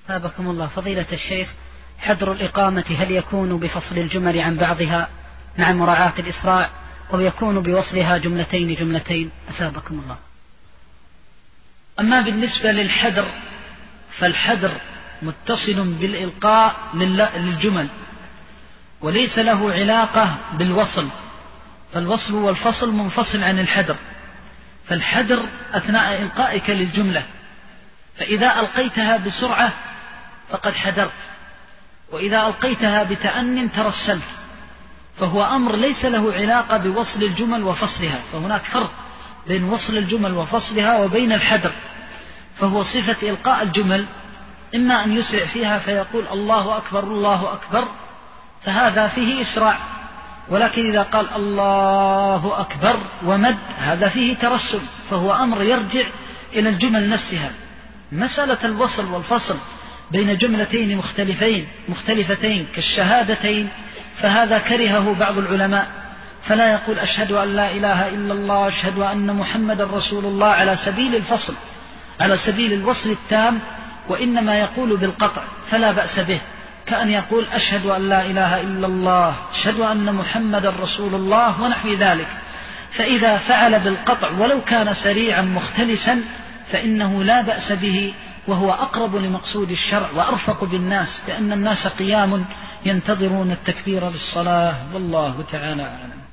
أثابكم الله. فضيلة الشيخ، حذر الإقامة هل يكون بفصل الجمل عن بعضها مع مراعاة الإسراع، أو يكون بوصلها جملتين جملتين؟ أثابكم الله. أما بالنسبة للحذر فالحذر متصل بالإلقاء للجمل وليس له علاقة بالوصل، فالوصل والفصل منفصل عن الحذر. فالحذر أثناء إلقائك للجملة، فإذا ألقيتها بسرعة فقد حذرت، وإذا ألقيتها بتأن ترسلت، فهو أمر ليس له علاقة بوصل الجمل وفصلها. فهناك فرق بين وصل الجمل وفصلها وبين الحذر. فهو صفة إلقاء الجمل إما أن يسرع فيها فيقول الله أكبر الله أكبر، فهذا فيه إسراع، ولكن إذا قال الله أكبر ومد هذا فيه ترسل، فهو أمر يرجع إلى الجمل نفسها. مسألة الوصل والفصل بين جملتين مختلفتين كالشهادتين فهذا كرهه بعض العلماء، فلا يقول أشهد أن لا إله إلا الله أشهد أن محمد رسول الله على سبيل الفصل، على سبيل الوصل التام، وإنما يقول بالقطع فلا بأس به، كأن يقول أشهد أن لا إله إلا الله أشهد أن محمد رسول الله ونحو ذلك. فإذا فعل بالقطع ولو كان سريعا مختلسا فإنه لا بأس به، وهو أقرب لمقصود الشرع وأرفق بالناس، لأن الناس قيام ينتظرون التكبير للصلاة، والله تعالى أعلم.